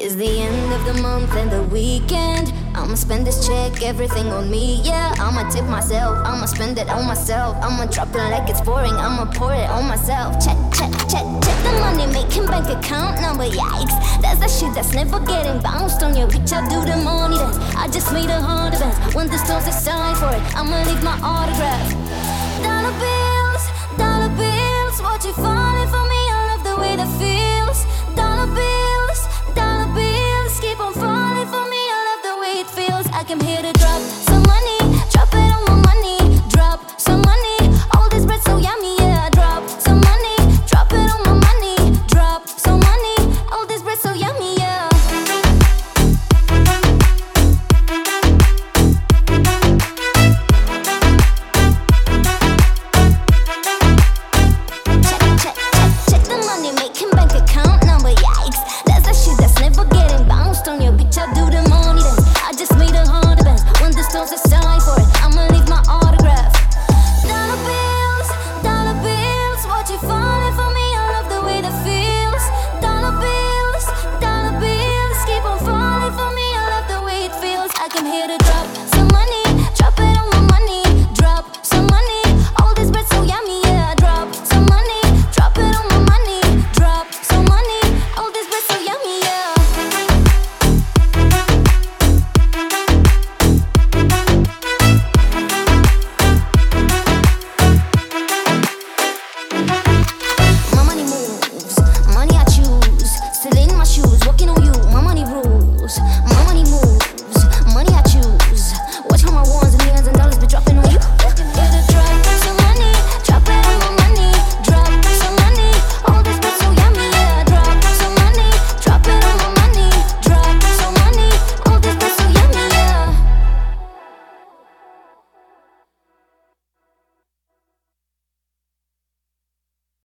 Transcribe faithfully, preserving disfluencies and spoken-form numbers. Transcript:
It's the end of the month and the weekend. I'ma spend this check, everything on me, yeah. I'ma tip myself, I'ma spend it on myself. I'ma drop it like it's boring, I'ma pour it on myself. Check, check, check, check the money making bank account number, yikes. That's the shit that's never getting bounced on your bitch. I do the money dance, I just made a hard advance. When the stars decide for it, I'ma leave my autograph. Dollar bills, dollar bills, watch you falling for me. I love the way that feels.